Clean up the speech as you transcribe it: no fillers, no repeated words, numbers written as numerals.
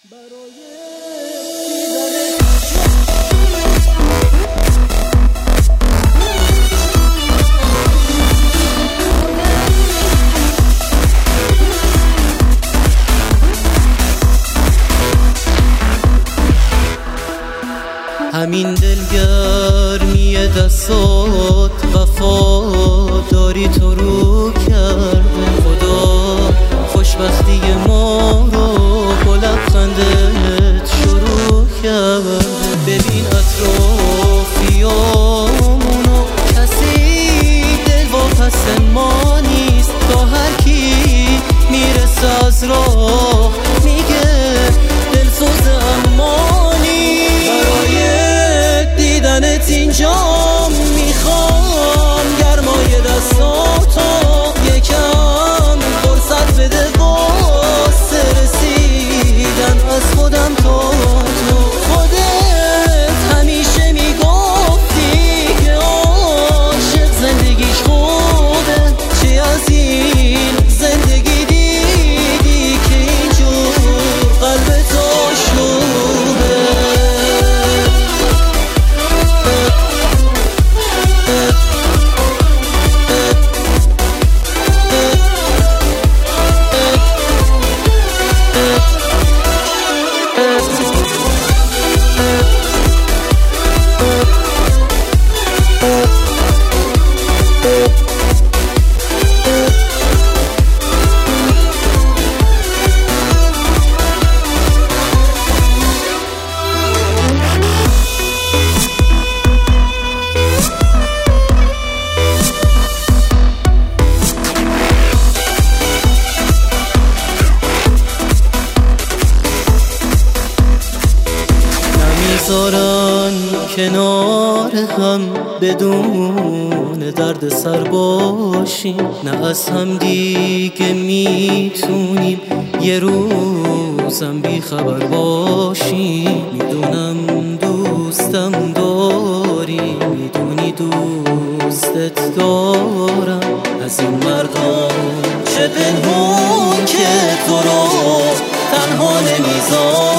همین دلگرمی دستات وفاداری تو رو کرده. خدا خوشبختی ما رو با لبخندت شروع کرده. ببین اطرافیامونو کسی دلواپس ما نیست. تا هر کی میرسه از راه میگه دلسوز امانی. برای دیدنت اینجا میخوام گرمای دستاتو یکم فرصت بده واسه رسیدن از خودم تا تو. خودت همیشه میگفتی که عاشق زندگیش خوبه. چی از این زندگی دیدی که اینجور قلبت آشوبه؟ نمیذارن کنار هم بدون درد سر باشیم. نه از هم دیگه میتونیم یه روزم بی خبر باشیم. میدونم دوستم داری، میدونی دوستت دارم. از این مردم چه پنهون که تو رو تنها نمیذارم.